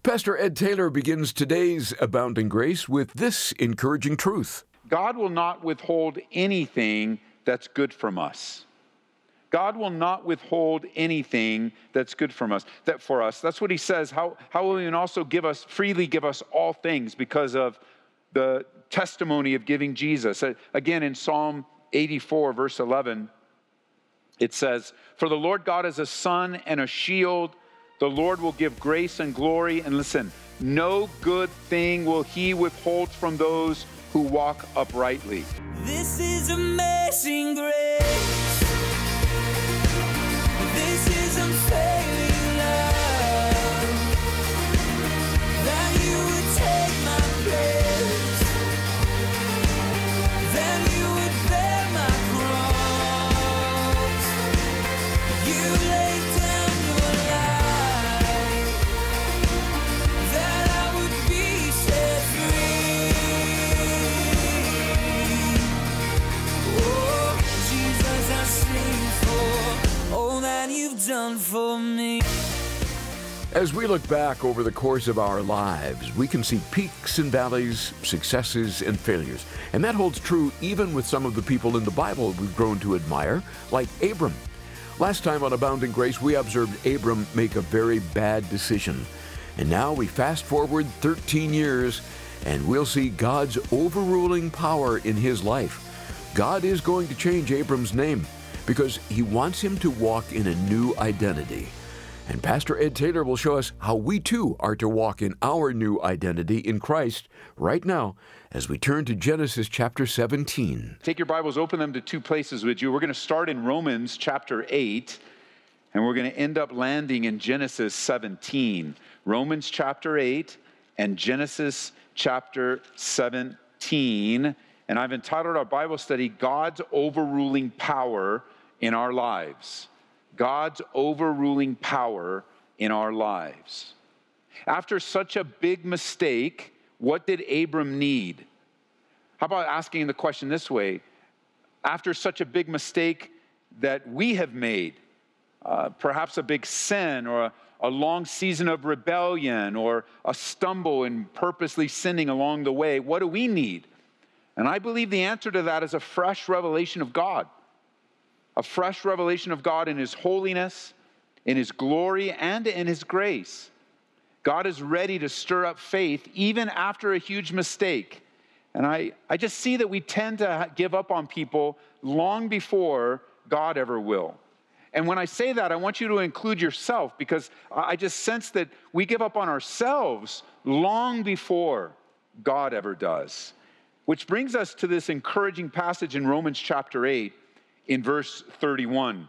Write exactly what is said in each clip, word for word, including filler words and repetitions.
Pastor Ed Taylor begins today's Abounding Grace with this encouraging truth. God will not withhold anything that's good from us. God will not withhold anything that's good from us. That for us. That's what he says. How, how will he also give us, freely give us all things because of the testimony of giving Jesus? Again, in Psalm eighty-four, verse eleven, it says, "For the Lord God is a sun and a shield. The Lord will give grace and glory." And listen, "no good thing will he withhold from those who walk uprightly." This is amazing grace. This is unfailing love. That you would take my place. That you would bear my cross. You laid down your life. That I would be set free. Oh, Jesus, I sing for all that you've done for me. As we look back over the course of our lives, we can see peaks and valleys, successes and failures. And that holds true even with some of the people in the Bible we've grown to admire, like Abram. Last time on Abounding Grace, we observed Abram make a very bad decision. And now we fast forward thirteen years, and we'll see God's overruling power in his life. God is going to change Abram's name because he wants him to walk in a new identity. And Pastor Ed Taylor will show us how we too are to walk in our new identity in Christ right now as we turn to Genesis chapter seventeen. Take your Bibles, open them to two places with you. We're going to start in Romans chapter eight, and we're going to end up landing in Genesis seventeen. Romans chapter eight and Genesis chapter seventeen. And I've entitled our Bible study, God's Overruling Power in Our Lives. God's overruling power in our lives. After such a big mistake, what did Abram need? How about asking the question this way? After such a big mistake that we have made, uh, perhaps a big sin or a, a long season of rebellion or a stumble in purposely sinning along the way, what do we need? And I believe the answer to that is a fresh revelation of God. A fresh revelation of God in his holiness, in his glory, and in his grace. God is ready to stir up faith even after a huge mistake. And I, I just see that we tend to give up on people long before God ever will. And when I say that, I want you to include yourself, because I just sense that we give up on ourselves long before God ever does. Which brings us to this encouraging passage in Romans chapter eight. In verse thirty-one.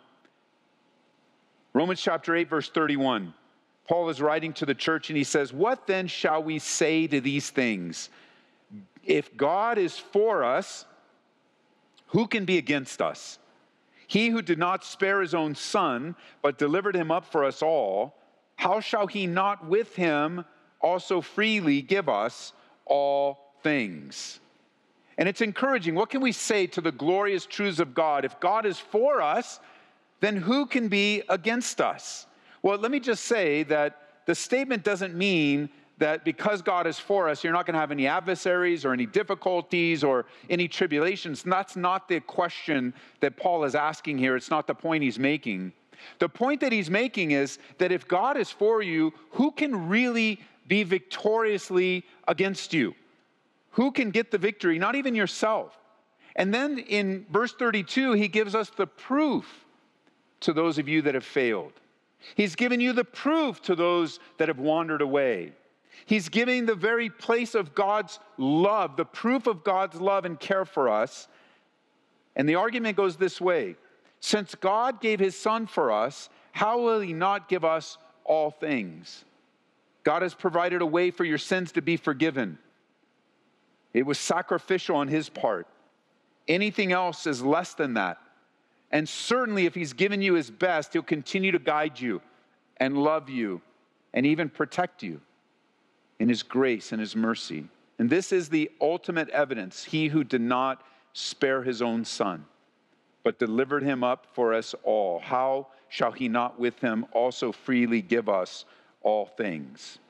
Romans chapter eight, verse thirty-one. Paul is writing to the church and he says, "What then shall we say to these things? If God is for us, who can be against us? He who did not spare his own son, but delivered him up for us all, how shall he not with him also freely give us all things?" And it's encouraging. What can we say to the glorious truths of God? If God is for us, then who can be against us? Well, let me just say that the statement doesn't mean that because God is for us, you're not going to have any adversaries or any difficulties or any tribulations. And that's not the question that Paul is asking here. It's not the point he's making. The point that he's making is that if God is for you, who can really be victoriously against you? Who can get the victory? Not even yourself. And then in verse thirty-two, he gives us the proof to those of you that have failed. He's given you the proof to those that have wandered away. He's giving the very place of God's love, the proof of God's love and care for us. And the argument goes this way: since God gave his son for us, how will he not give us all things? God has provided a way for your sins to be forgiven. It was sacrificial on his part. Anything else is less than that. And certainly if he's given you his best, he'll continue to guide you and love you and even protect you in his grace and his mercy. And this is the ultimate evidence. He who did not spare his own son, but delivered him up for us all, how shall he not with him also freely give us all things?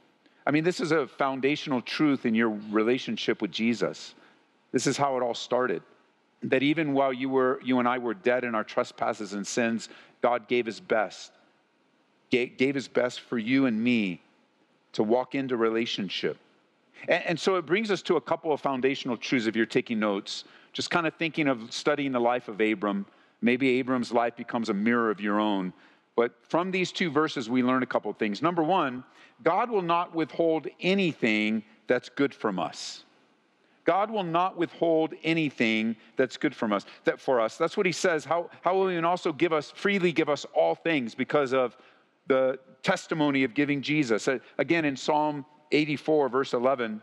I mean, this is a foundational truth in your relationship with Jesus. This is how it all started. That even while you were, you and I were dead in our trespasses and sins, God gave his best. Gave, gave his best for you and me to walk into relationship. And, and so it brings us to a couple of foundational truths if you're taking notes. Just kind of thinking of studying the life of Abram. Maybe Abram's life becomes a mirror of your own. But from these two verses, we learn a couple of things. Number one, God will not withhold anything that's good from us. God will not withhold anything that's good from us. That for us, that's what he says. How, how will he also give us, freely give us all things because of the testimony of giving Jesus? Again, in Psalm eighty-four, verse eleven,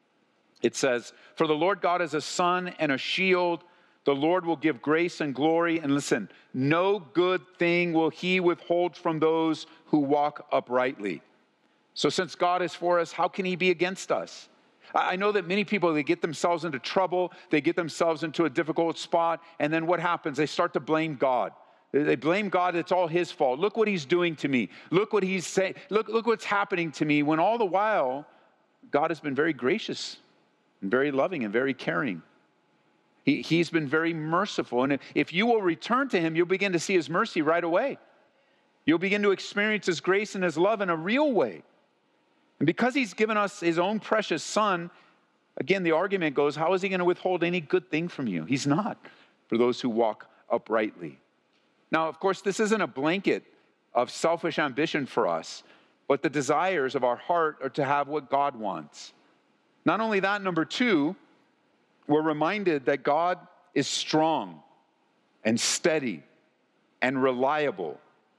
it says, "For the Lord God is a sun and a shield. The Lord will give grace and glory." And listen, "no good thing will he withhold from those who walk uprightly." So since God is for us, how can he be against us? I know that many people, they get themselves into trouble, they get themselves into a difficult spot, and then what happens? They start to blame God. They blame God, it's all his fault. Look what he's doing to me. Look what he's saying. Look, look what's happening to me. When all the while, God has been very gracious and very loving and very caring. He, he's been very merciful. And if you will return to him, you'll begin to see his mercy right away. You'll begin to experience his grace and his love in a real way. And because he's given us his own precious son, again, the argument goes, how is he going to withhold any good thing from you? He's not, for those who walk uprightly. Now, of course, this isn't a blanket of selfish ambition for us, but the desires of our heart are to have what God wants. Not only that, number two, we're reminded that God is strong and steady and reliable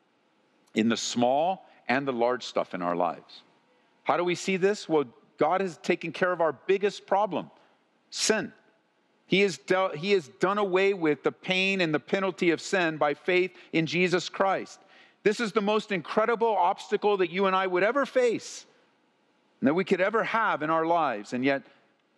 in the small and the large stuff in our lives. How do we see this? Well, God has taken care of our biggest problem, sin. He has, dealt, he has done away with the pain and the penalty of sin by faith in Jesus Christ. This is the most incredible obstacle that you and I would ever face, and that we could ever have in our lives. And yet,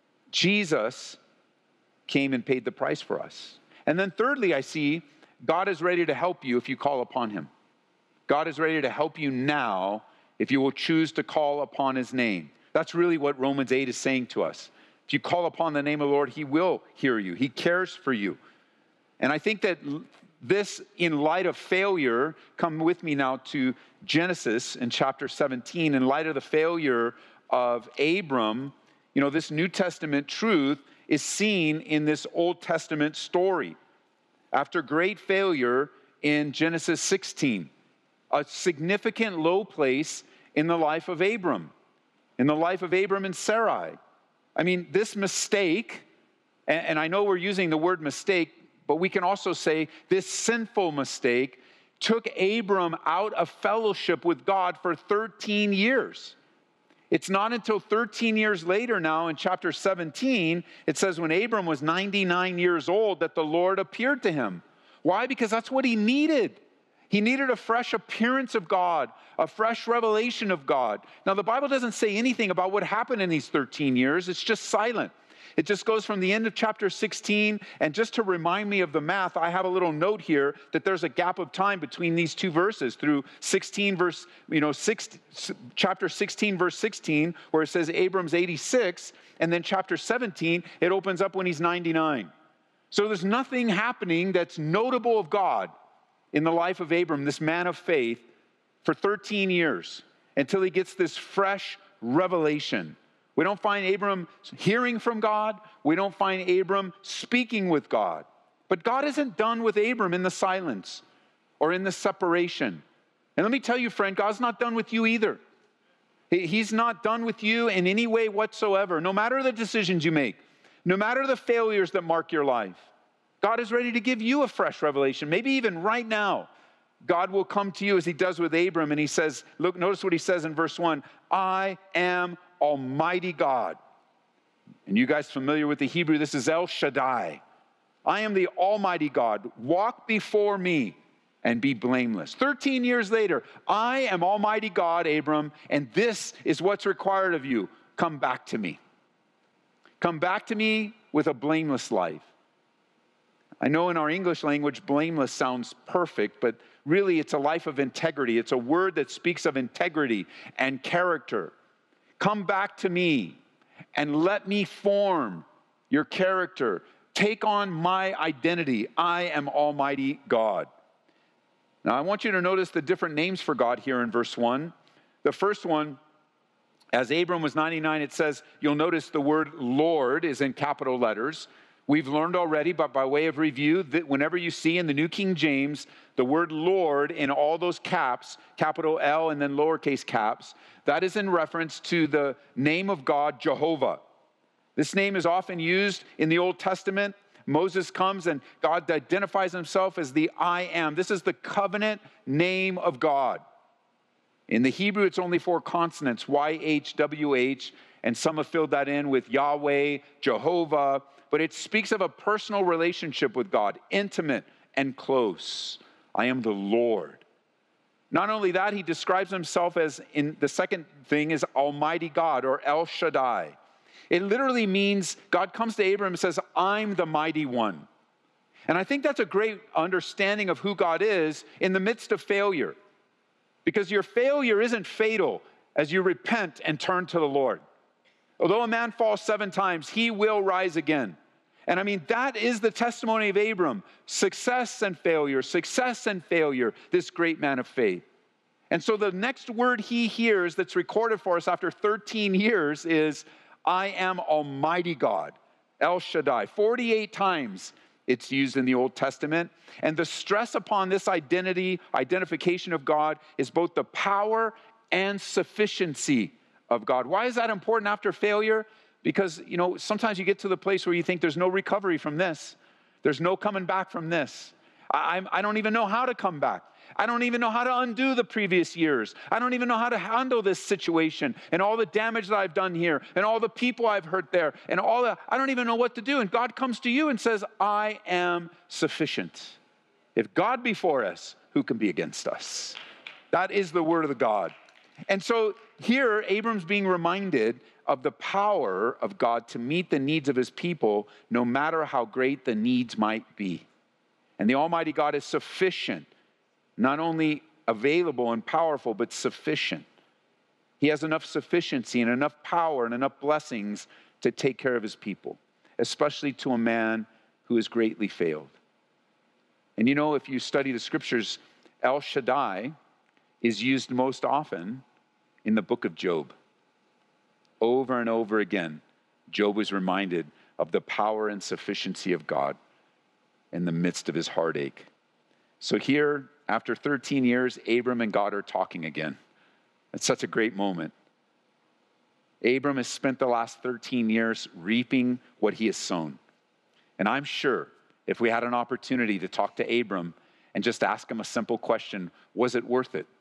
Jesus came and paid the price for us. And then thirdly, I see God is ready to help you if you call upon him. God is ready to help you now if you will choose to call upon his name. That's really what Romans eight is saying to us. If you call upon the name of the Lord, he will hear you. He cares for you. And I think that this, in light of failure, come with me now to Genesis in chapter seventeen. In light of the failure of Abram, you know, this New Testament truth is seen in this Old Testament story. After great failure in Genesis sixteen, a significant low place in the life of Abram, in the life of Abram and Sarai. I mean, this mistake, and, and I know we're using the word mistake, but we can also say this sinful mistake took Abram out of fellowship with God for thirteen years. It's not until thirteen years later now in chapter seventeen, it says when Abram was ninety-nine years old that the Lord appeared to him. Why? Because that's what he needed. He needed a fresh appearance of God, a fresh revelation of God. Now, the Bible doesn't say anything about what happened in these thirteen years. It's just silent. It just goes from the end of chapter sixteen, and just to remind me of the math, I have a little note here that there's a gap of time between these two verses through sixteen verse, you know, six, chapter sixteen verse sixteen, where it says Abram's eighty-six, and then chapter seventeen, it opens up when he's ninety-nine. So there's nothing happening that's notable of God in the life of Abram, this man of faith, for thirteen years, until he gets this fresh revelation. We don't find Abram hearing from God. We don't find Abram speaking with God. But God isn't done with Abram in the silence or in the separation. And let me tell you, friend, God's not done with you either. He's not done with you in any way whatsoever. No matter the decisions you make, no matter the failures that mark your life, God is ready to give you a fresh revelation. Maybe even right now, God will come to you as he does with Abram, and he says, look, notice what he says in verse one, I am Almighty God. And you guys familiar with the Hebrew, this is El Shaddai. I am the Almighty God. Walk before me and be blameless. thirteen years later, I am Almighty God, Abram, and this is what's required of you. Come back to me. Come back to me with a blameless life. I know in our English language, blameless sounds perfect, but really it's a life of integrity. It's a word that speaks of integrity and character. Come back to me and let me form your character. Take on my identity. I am Almighty God. Now, I want you to notice the different names for God here in verse one. The first one, as Abram was ninety-nine, it says, you'll notice the word Lord is in capital letters. We've learned already, but by way of review, that whenever you see in the New King James the word Lord in all those caps, capital L and then lowercase caps, that is in reference to the name of God, Jehovah. This name is often used in the Old Testament. Moses comes and God identifies himself as the I am. This is the covenant name of God. In the Hebrew, it's only four consonants, Y H W H, and some have filled that in with Yahweh, Jehovah, but it speaks of a personal relationship with God, intimate and close. I am the Lord. Not only that, he describes himself as, in the second thing is Almighty God, or El Shaddai. It literally means God comes to Abraham and says, I'm the mighty one. And I think that's a great understanding of who God is in the midst of failure. Because your failure isn't fatal as you repent and turn to the Lord. Although a man falls seven times, he will rise again. And I mean, that is the testimony of Abram. Success and failure, success and failure, this great man of faith. And so the next word he hears that's recorded for us after thirteen years is, I am Almighty God, El Shaddai. forty-eight times it's used in the Old Testament. And the stress upon this identity, identification of God, is both the power and sufficiency of God. Why is that important after failure? Because, you know, sometimes you get to the place where you think there's no recovery from this. There's no coming back from this. I, I don't even know how to come back. I don't even know how to undo the previous years. I don't even know how to handle this situation and all the damage that I've done here and all the people I've hurt there and all that. I don't even know what to do. And God comes to you and says, I am sufficient. If God be for us, who can be against us? That is the word of the God. And so here, Abram's being reminded of the power of God to meet the needs of his people, no matter how great the needs might be. And the Almighty God is sufficient, not only available and powerful, but sufficient. He has enough sufficiency and enough power and enough blessings to take care of his people, especially to a man who has greatly failed. And you know, if you study the scriptures, El Shaddai is used most often in the book of Job. Over and over again, Job was reminded of the power and sufficiency of God in the midst of his heartache. So here, after thirteen years, Abram and God are talking again. It's such a great moment. Abram has spent the last thirteen years reaping what he has sown. And I'm sure if we had an opportunity to talk to Abram and just ask him a simple question, was it worth it?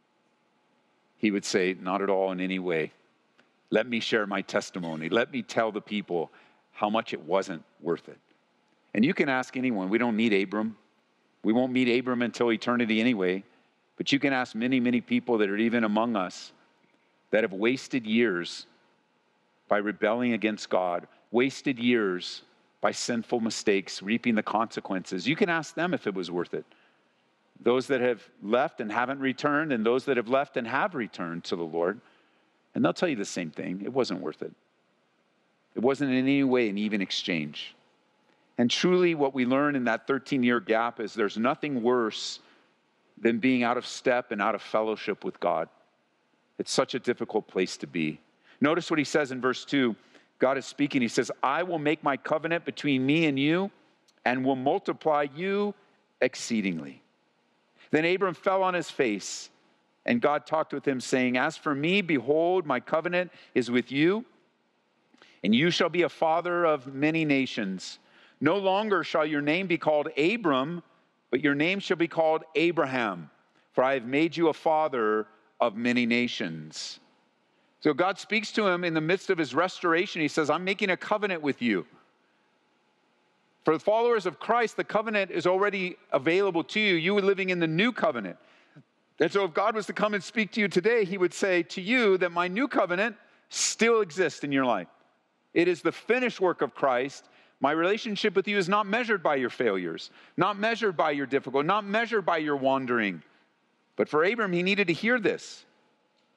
He would say, not at all in any way. Let me share my testimony. Let me tell the people how much it wasn't worth it. And you can ask anyone. We don't need Abram. We won't meet Abram until eternity anyway. But you can ask many, many people that are even among us that have wasted years by rebelling against God, wasted years by sinful mistakes, reaping the consequences. You can ask them if it was worth it. Those that have left and haven't returned, and those that have left and have returned to the Lord, and they'll tell you the same thing. It wasn't worth it. It wasn't in any way an even exchange. And truly what we learn in that thirteen-year gap is there's nothing worse than being out of step and out of fellowship with God. It's such a difficult place to be. Notice what he says in verse two. God is speaking. He says, I will make my covenant between me and you and will multiply you exceedingly. Then Abram fell on his face, and God talked with him, saying, as for me, behold, my covenant is with you, and you shall be a father of many nations. No longer shall your name be called Abram, but your name shall be called Abraham, for I have made you a father of many nations. So God speaks to him in the midst of his restoration. He says, I'm making a covenant with you. For the followers of Christ, the covenant is already available to you. You are living in the new covenant. And so if God was to come and speak to you today, he would say to you that my new covenant still exists in your life. It is the finished work of Christ. My relationship with you is not measured by your failures, not measured by your difficulty, not measured by your wandering. But for Abram, he needed to hear this.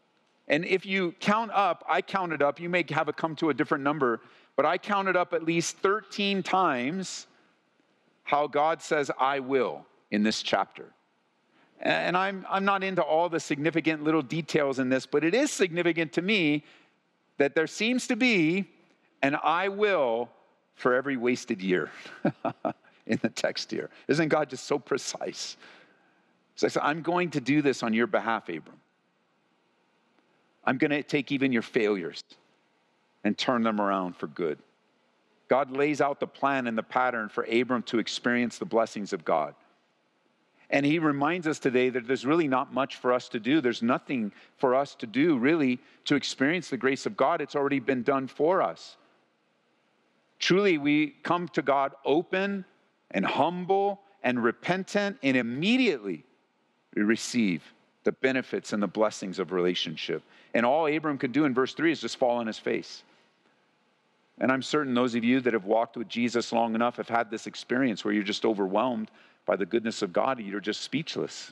And if you count up, I counted up, you may have it come to a different number, but I counted up at least thirteen times how God says, I will, in this chapter. And I'm, I'm not into all the significant little details in this, but it is significant to me that there seems to be an I will for every wasted year in the text here. Isn't God just so precise? So I said, I'm going to do this on your behalf, Abram. I'm going to take even your failures and turn them around for good. God lays out the plan and the pattern for Abram to experience the blessings of God. And he reminds us today that there's really not much for us to do. There's nothing for us to do, really, to experience the grace of God. It's already been done for us. Truly, we come to God open and humble and repentant, and immediately we receive the benefits and the blessings of relationship. And all Abram could do in verse three is just fall on his face. And I'm certain those of you that have walked with Jesus long enough have had this experience where you're just overwhelmed by the goodness of God and you're just speechless.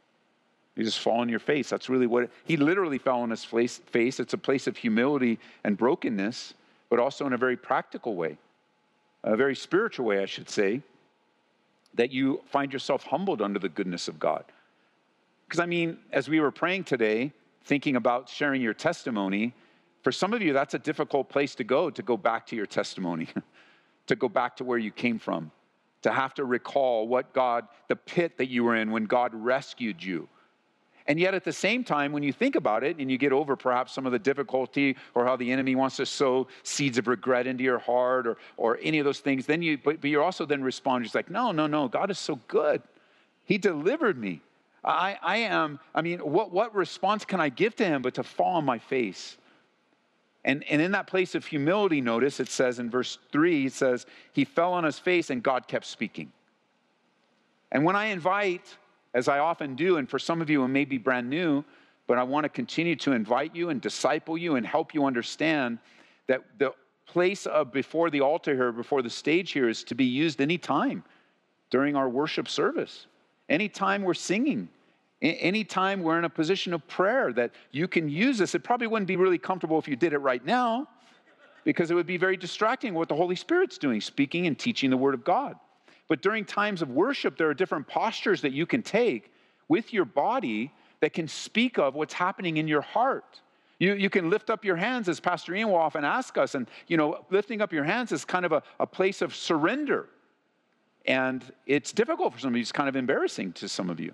You just fall on your face. That's really what, it, he literally fell on his face. It's a place of humility and brokenness, but also in a very practical way, a very spiritual way, I should say, that you find yourself humbled under the goodness of God. Because I mean, as we were praying today, thinking about sharing your testimony, for some of you, that's a difficult place to go, to go back to your testimony, to go back to where you came from, to have to recall what God, the pit that you were in when God rescued you. And yet at the same time, when you think about it and you get over perhaps some of the difficulty or how the enemy wants to sow seeds of regret into your heart or, or any of those things, then you, but, but you're also then responding, just like, no, no, no, God is so good. He delivered me. I, I am, I mean, what, what response can I give to him but to fall on my face? And, and in that place of humility, notice it says in verse three, it says, he fell on his face and God kept speaking. And when I invite, as I often do, and for some of you it may be brand new, but I want to continue to invite you and disciple you and help you understand that the place of before the altar here, before the stage here, is to be used anytime during our worship service. Anytime we're singing, anytime we're in a position of prayer, that you can use this. It probably wouldn't be really comfortable if you did it right now, because it would be very distracting what the Holy Spirit's doing, speaking and teaching the Word of God. But during times of worship, there are different postures that you can take with your body that can speak of what's happening in your heart. You, you can lift up your hands, as Pastor Ian will often ask us, and you know, lifting up your hands is kind of a, a place of surrender. And it's difficult for some of you. It's kind of embarrassing to some of you.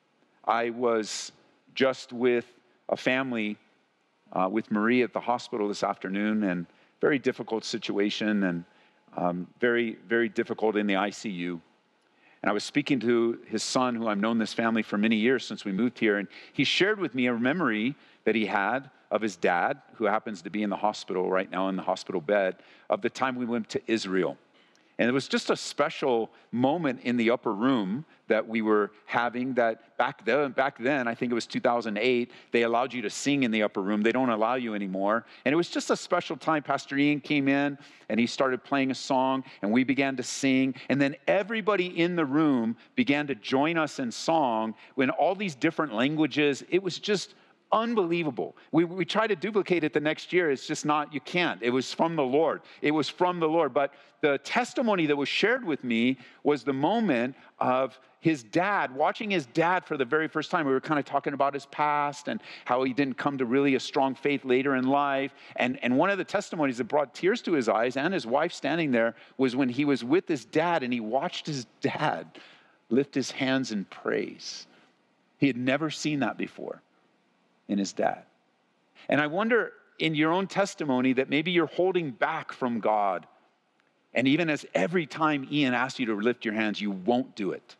I was just with a family, uh, with Marie at the hospital this afternoon, and very difficult situation, and um, very, very difficult in the I C U. And I was speaking to his son, who I've known this family for many years since we moved here, and he shared with me a memory that he had of his dad, who happens to be in the hospital right now, in the hospital bed, of the time we went to Israel. And it was just a special moment in the upper room that we were having, that back then, back then, I think it was two thousand eight, they allowed you to sing in the upper room. They don't allow you anymore. And it was just a special time. Pastor Ian came in and he started playing a song and we began to sing. And then everybody in the room began to join us in song in all these different languages. It was just unbelievable. We, we try to duplicate it the next year. It's just not, you can't. It was from the Lord. It was from the Lord. But the testimony that was shared with me was the moment of his dad, watching his dad for the very first time. We were kind of talking about his past and how he didn't come to really a strong faith later in life. And, and one of the testimonies that brought tears to his eyes, and his wife standing there, was when he was with his dad and he watched his dad lift his hands in praise. He had never seen that before in his dad. And I wonder, in your own testimony, that maybe you're holding back from God. And even as every time Ian asks you to lift your hands, you won't do it.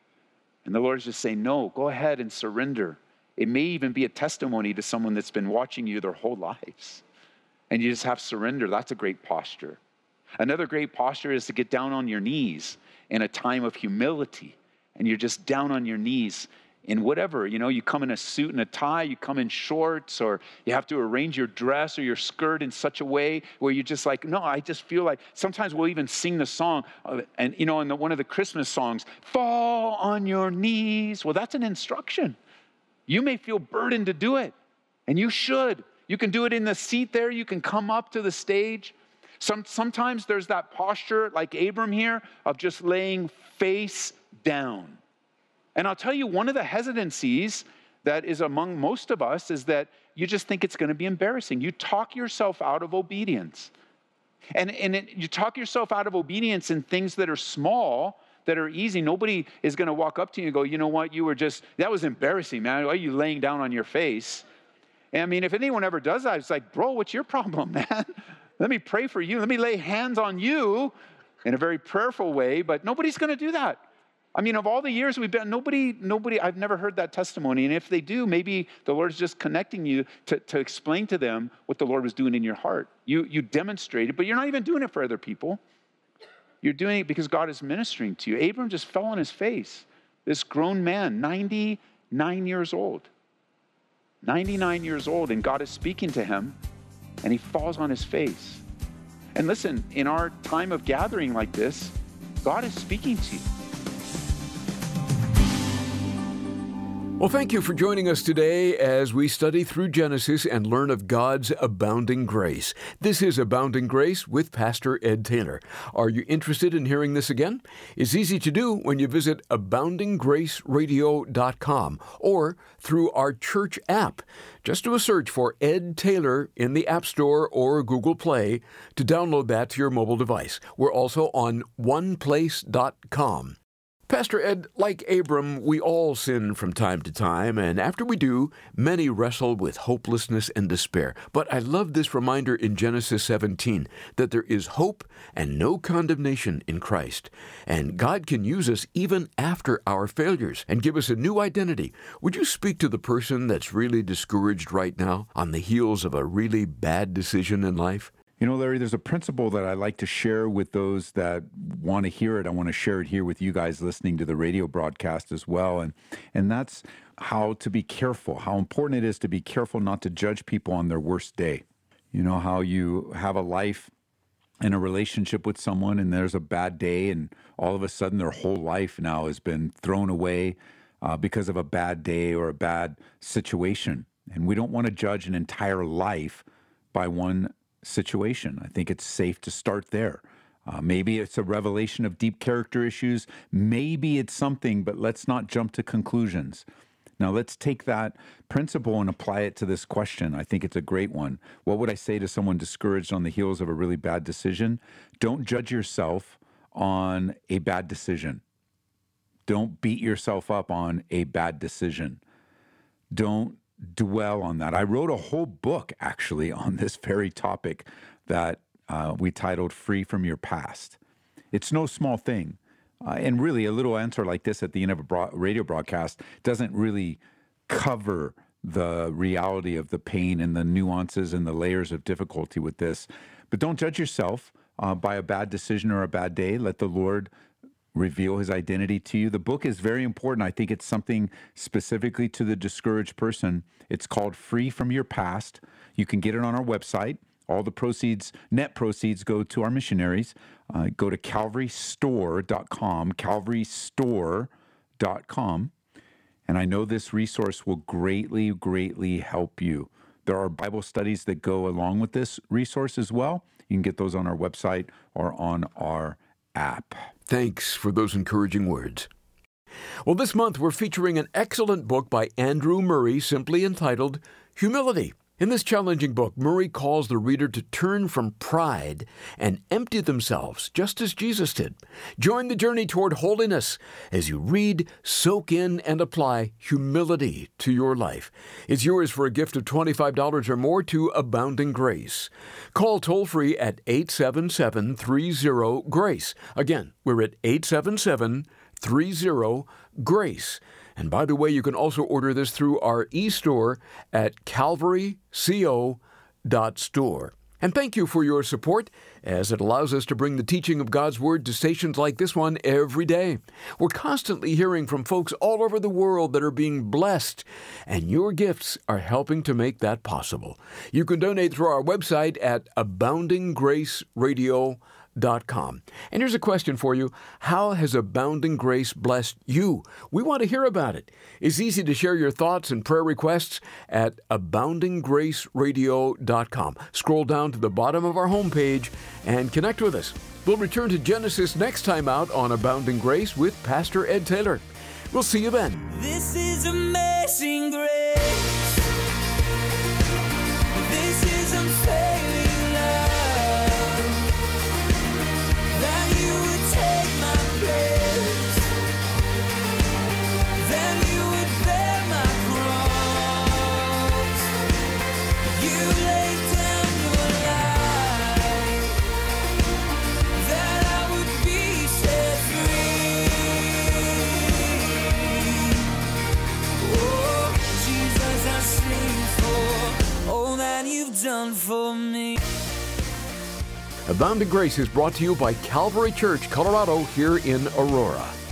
And the Lord's just saying, no, go ahead and surrender. It may even be a testimony to someone that's been watching you their whole lives. And you just have surrender. That's a great posture. Another great posture is to get down on your knees in a time of humility. And you're just down on your knees in whatever, you know, you come in a suit and a tie, you come in shorts, or you have to arrange your dress or your skirt in such a way where you're just like, no, I just feel like, sometimes we'll even sing the song, uh, and you know, in the, one of the Christmas songs, fall on your knees. Well, that's an instruction. You may feel burdened to do it, And you should. You can do it in the seat there. You can come up to the stage. Some, sometimes there's that posture, like Abram here, of just laying face down. And I'll tell you, one of the hesitancies that is among most of us is that you just think it's going to be embarrassing. You talk yourself out of obedience. And, and it, you talk yourself out of obedience in things that are small, that are easy. Nobody is going to walk up to you and go, you know what, you were just, that was embarrassing, man. Why are you laying down on your face? And I mean, if anyone ever does that, it's like, bro, what's your problem, man? Let me pray for you. Let me lay hands on you in a very prayerful way, but nobody's going to do that. I mean, of all the years we've been, nobody, nobody, I've never heard that testimony. And if they do, maybe the Lord's just connecting you to, to explain to them what the Lord was doing in your heart. You, you demonstrated, but you're not even doing it for other people. You're doing it because God is ministering to you. Abram just fell on his face. This grown man, ninety-nine years old. ninety-nine years old, and God is speaking to him, and he falls on his face. And listen, in our time of gathering like this, God is speaking to you. Well, thank you for joining us today as we study through Genesis and learn of God's abounding grace. This is Abounding Grace with Pastor Ed Taylor. Are you interested in hearing this again? It's easy to do when you visit abounding grace radio dot com or through our church app. Just do a search for Ed Taylor in the App Store or Google Play to download that to your mobile device. We're also on one place dot com. Pastor Ed, like Abram, we all sin from time to time, and after we do, many wrestle with hopelessness and despair. But I love this reminder in Genesis seventeen that there is hope and no condemnation in Christ. And God can use us even after our failures and give us a new identity. Would you speak to the person that's really discouraged right now on the heels of a really bad decision in life? You know, Larry, there's a principle that I like to share with those that want to hear it. I want to share it here with you guys listening to the radio broadcast as well. And and that's how to be careful, how important it is to be careful not to judge people on their worst day. You know, how you have a life and a relationship with someone and there's a bad day and all of a sudden their whole life now has been thrown away uh, because of a bad day or a bad situation. And we don't want to judge an entire life by one situation. I think it's safe to start there. Uh, maybe it's a revelation of deep character issues. Maybe it's something, but let's not jump to conclusions. Now, let's take that principle and apply it to this question. I think it's a great one. What would I say to someone discouraged on the heels of a really bad decision? Don't judge yourself on a bad decision. Don't beat yourself up on a bad decision. Don't dwell on that. I wrote a whole book actually on this very topic that uh, we titled Free from Your Past. It's no small thing. Uh, and really a little answer like this at the end of a broad- radio broadcast doesn't really cover the reality of the pain and the nuances and the layers of difficulty with this. But don't judge yourself uh, by a bad decision or a bad day. Let the Lord reveal his identity to you. The book is very important. I think it's something specifically to the discouraged person. It's called Free from Your Past. You can get it on our website. All the proceeds, net proceeds, go to our missionaries. Uh, go to calvary store dot com, calvary store dot com. And I know this resource will greatly, greatly help you. There are Bible studies that go along with this resource as well. You can get those on our website or on our app. Thanks for those encouraging words. Well, this month we're featuring an excellent book by Andrew Murray, simply entitled Humility. In this challenging book, Murray calls the reader to turn from pride and empty themselves, just as Jesus did. Join the journey toward holiness as you read, soak in, and apply humility to your life. It's yours for a gift of twenty-five dollars or more to Abounding Grace. Call toll-free at eight seven seven, three zero, GRACE. Again, we're at eight seven seven, three zero, GRACE. And by the way, you can also order this through our e-store at calvary co dot store. And thank you for your support, as it allows us to bring the teaching of God's Word to stations like this one every day. We're constantly hearing from folks all over the world that are being blessed, and your gifts are helping to make that possible. You can donate through our website at abounding grace radio dot com. And here's a question for you. How has Abounding Grace blessed you? We want to hear about it. It's easy to share your thoughts and prayer requests at abounding grace radio dot com. Scroll down to the bottom of our homepage and connect with us. We'll return to Genesis next time out on Abounding Grace with Pastor Ed Taylor. We'll see you then. This is amazing grace. This is unfailing love. That you would take my place. Then you would bear my cross. You laid down your life. That I would be set free. Oh, Jesus, I sing for all that you've done for me. Abounding Grace is brought to you by Calvary Church, Colorado, here in Aurora.